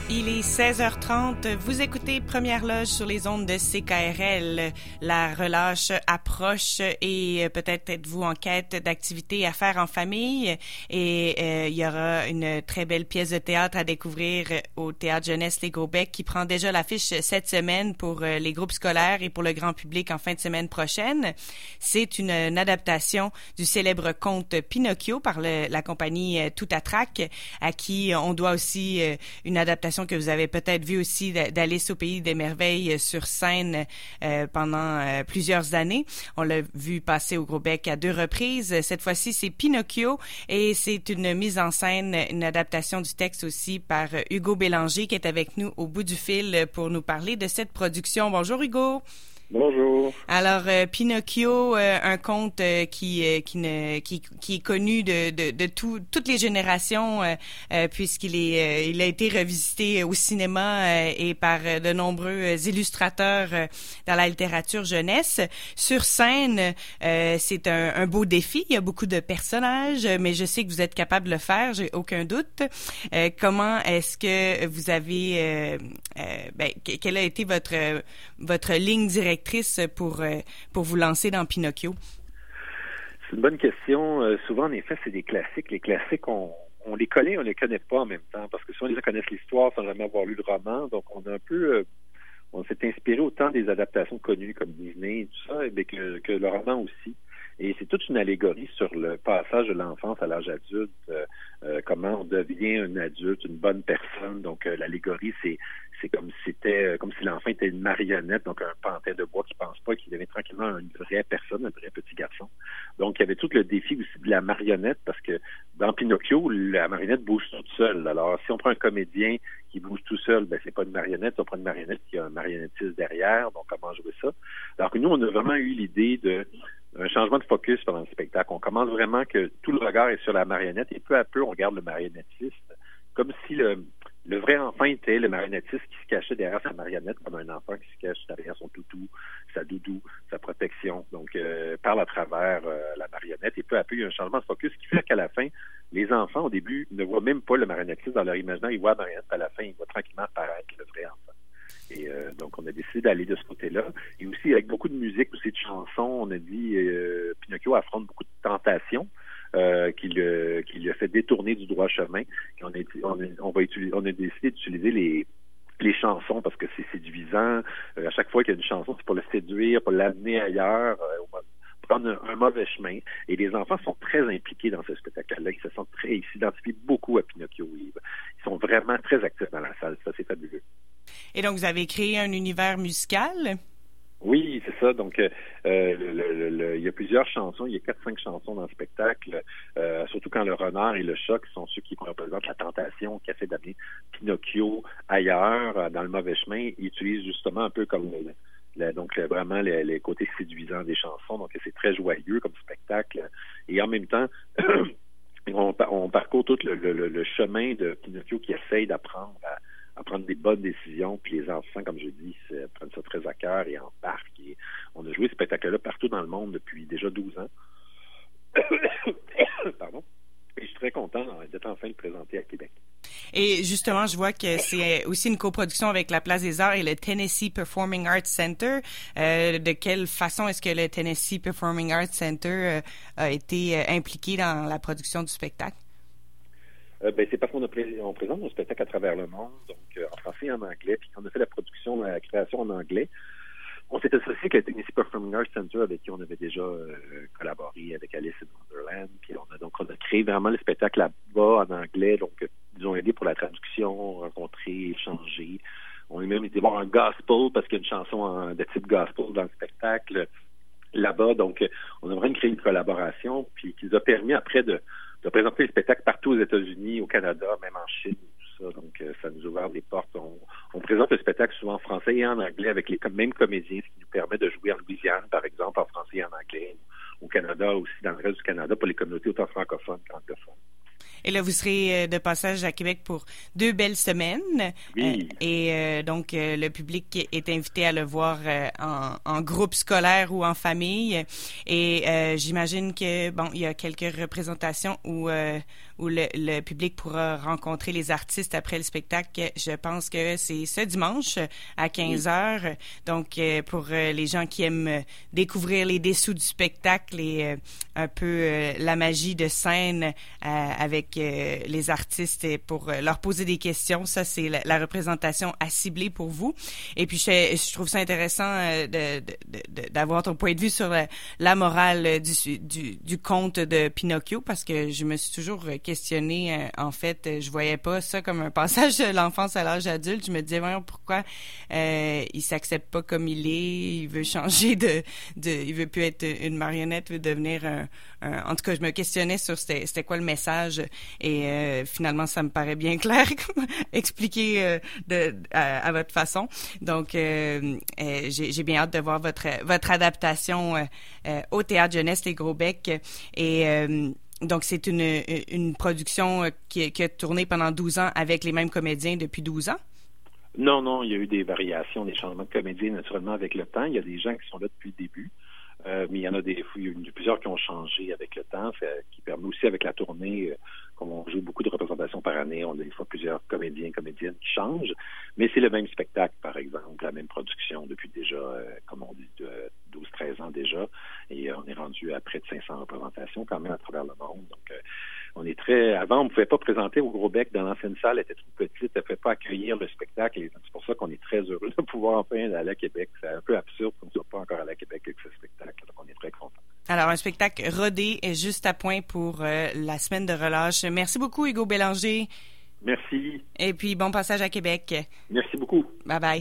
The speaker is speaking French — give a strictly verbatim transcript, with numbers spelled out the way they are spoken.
Il est seize heures trente. Vous écoutez Première Loge sur les ondes de C K R L. La relâche approche et peut-être êtes-vous en quête d'activités à faire en famille. Et euh, il y aura une très belle pièce de théâtre à découvrir au Théâtre Jeunesse Les Gros-Becs qui prend déjà l'affiche cette semaine pour les groupes scolaires et pour le grand public en fin de semaine prochaine. C'est une, une adaptation du célèbre conte Pinocchio par le, la compagnie Tout à Trac, à qui on doit aussi euh, une adaptation que vous avez peut-être vu aussi d'Alice au Pays des Merveilles sur scène euh, pendant euh, plusieurs années. On l'a vu passer au Gros-Bec à deux reprises. Cette fois-ci, c'est Pinocchio et c'est une mise en scène, une adaptation du texte aussi par Hugo Bélanger qui est avec nous au bout du fil pour nous parler de cette production. Bonjour Hugo. Bonjour. Alors euh, Pinocchio, euh, un conte euh, qui euh, qui ne qui qui est connu de de de tout, toutes les générations euh, euh, puisqu'il est euh, il a été revisité au cinéma euh, et par euh, de nombreux illustrateurs euh, dans la littérature jeunesse. Sur scène, euh, c'est un, un beau défi. Il y a beaucoup de personnages, mais je sais que vous êtes capable de le faire. J'ai aucun doute. Euh, comment est-ce que vous avez euh, euh, ben, quelle a été votre votre ligne directrice pour, pour vous lancer dans Pinocchio? C'est une bonne question. Euh, souvent, en effet, c'est des classiques. Les classiques, on, on les connaît, on les connaît pas en même temps, parce que souvent, les gens connaissent l'histoire sans jamais avoir lu le roman. Donc, on a un peu... Euh, on s'est inspiré autant des adaptations connues comme Disney et tout ça, et que, que le roman aussi. Et c'est toute une allégorie sur le passage de l'enfance à l'âge adulte, euh, euh, comment on devient un adulte, une bonne personne. Donc, euh, l'allégorie, c'est c'est comme si c'était euh, comme si l'enfant était une marionnette, donc un pantin de bois qui pense pas, qui devient tranquillement une vraie personne, un vrai petit garçon. Donc, il y avait tout le défi aussi de la marionnette, parce que dans Pinocchio, la marionnette bouge toute seule. Alors, si on prend un comédien qui bouge tout seul, ben c'est pas une marionnette, on prend une marionnette qui a un marionnettiste derrière, donc comment jouer ça? Alors que nous, on a vraiment eu l'idée de un changement de focus pendant le spectacle. On commence vraiment que tout le regard est sur la marionnette et peu à peu, on regarde le marionnettiste comme si le, le vrai enfant était le marionnettiste qui se cachait derrière sa marionnette, comme un enfant qui se cache derrière son toutou, sa doudou, sa protection. Donc, euh, parle à travers euh, la marionnette et peu à peu, il y a un changement de focus qui fait qu'à la fin, les enfants, au début, ne voient même pas le marionnettiste dans leur imaginaire, ils voient la marionnette, à la fin, ils voient tranquillement apparaître le vrai enfant. Et euh, donc, on a décidé d'aller de ce côté-là. Et aussi, avec beaucoup de musique, aussi de chansons, on a dit euh, Pinocchio affronte beaucoup de tentations euh, qui, le, qui lui a fait détourner du droit chemin. Et on, a, on, a, on, va utiliser, on a décidé d'utiliser les, les chansons parce que c'est séduisant. Euh, à chaque fois qu'il y a une chanson, c'est pour le séduire, pour l'amener ailleurs, euh, prendre un, un mauvais chemin. Et les enfants sont très impliqués dans ce spectacle-là. Ils se sentent très, ils s'identifient beaucoup à Pinocchio. Ils, ils sont vraiment très actifs dans la salle. Ça, c'est fabuleux. Et donc, vous avez créé un univers musical? Oui, c'est ça. Donc, euh, le, le, le, il y a plusieurs chansons. Il y a quatre, cinq chansons dans le spectacle. Euh, surtout quand le renard et le chat, qui sont ceux qui représentent la tentation, qui essaient d'amener Pinocchio ailleurs, dans le mauvais chemin, ils utilisent justement un peu comme le, le, donc le, vraiment les, les côtés séduisants des chansons. Donc, c'est très joyeux comme spectacle. Et en même temps, on, on parcourt tout le, le, le chemin de Pinocchio qui essaye d'apprendre à à prendre des bonnes décisions, puis les enfants, comme je dis, prennent ça très à cœur et embarquent. Et on a joué ce spectacle-là partout dans le monde depuis déjà douze ans. Pardon. Et je suis très content d'être enfin le présenter à Québec. Et justement, je vois que c'est aussi une coproduction avec la Place des Arts et le Tennessee Performing Arts Center. Euh, de quelle façon est-ce que le Tennessee Performing Arts Center euh, a été euh, impliqué dans la production du spectacle? Euh, ben, c'est parce qu'on a pré- on présente nos spectacles à travers le monde, donc euh, en français et en anglais, puis quand on a fait la production, la création en anglais, on s'est associé avec le Tennessee Performing Arts Center avec qui on avait déjà euh, collaboré avec Alice in Wonderland, puis on a donc on a créé vraiment le spectacle là-bas en anglais, donc euh, ils ont aidé pour la traduction, rencontrer, échanger. On a même été voir un gospel parce qu'il y a une chanson en, de type gospel dans le spectacle là-bas, donc euh, on a vraiment créé une collaboration, puis qui nous a permis après de de présenter les spectacles partout aux États-Unis, au Canada, même en Chine, tout ça. Donc, euh, ça nous a ouvert des portes. On, on présente le spectacle souvent en français et en anglais avec les mêmes comédiens, ce qui nous permet de jouer en Louisiane, par exemple, en français et en anglais. Au Canada aussi, dans le reste du Canada, pour les communautés autant francophones qu'anglophones. Et là, vous serez de passage à Québec pour deux belles semaines. Oui. Euh, et euh, donc, euh, le public est invité à le voir euh, en, en groupe scolaire ou en famille. Et euh, j'imagine que, bon, il y a quelques représentations où, euh, où le, le public pourra rencontrer les artistes après le spectacle. Je pense que c'est ce dimanche à quinze heures. Oui. Donc, euh, pour euh, les gens qui aiment euh, découvrir les dessous du spectacle et euh, un peu euh, la magie de scène euh, avec euh, les artistes et pour euh, leur poser des questions, ça, c'est la, la représentation à cibler pour vous. Et puis, je, je trouve ça intéressant euh, de, de, de, d'avoir ton point de vue sur la, la morale du, du, du conte de Pinocchio, parce que je me suis toujours questionnée. Euh, en fait, je voyais pas ça comme un passage de l'enfance à l'âge adulte. Je me disais, voyons, pourquoi euh, il s'accepte pas comme il est, il veut changer de, de il veut plus être une marionnette, il veut devenir un, un en tout cas, je me questionnais sur c'était, c'était quoi le message, et euh, finalement, ça me paraît bien clair, expliqué euh, de, à, à votre façon. Donc, euh, euh, j'ai, j'ai bien hâte de voir votre votre adaptation euh, euh, au Théâtre Jeunesse Les Gros Becs. Et euh, donc, c'est une, une production qui, qui a tourné pendant douze ans avec les mêmes comédiens depuis douze ans? Non, non, il y a eu des variations, des changements de comédiens, naturellement, avec le temps. Il y a des gens qui sont là depuis le début, euh, mais il y en a des il y a eu plusieurs qui ont changé avec le temps, fait, qui permet aussi avec la tournée, euh, comme on joue beaucoup de représentations par année, on a des fois plusieurs comédiens, comédiennes qui changent, mais c'est le même spectacle, par exemple, la même production depuis déjà, euh, comme on dit, de douze treize ans déjà, et euh, on est rendu à près de cinq cents représentations quand même à travers le monde. Donc, euh, on est très... Avant, on ne pouvait pas présenter au Gros Bec dans l'ancienne salle, elle était trop petite, elle ne pouvait pas accueillir le spectacle, et c'est pour ça qu'on est très heureux de pouvoir enfin aller à Québec. C'est un peu absurde qu'on ne soit pas encore allé à Québec avec ce spectacle, donc on est très contents. Alors, un spectacle rodé et juste à point pour euh, la semaine de relâche. Merci beaucoup, Hugo Bélanger. Merci. Et puis, bon passage à Québec. Merci beaucoup. Bye bye.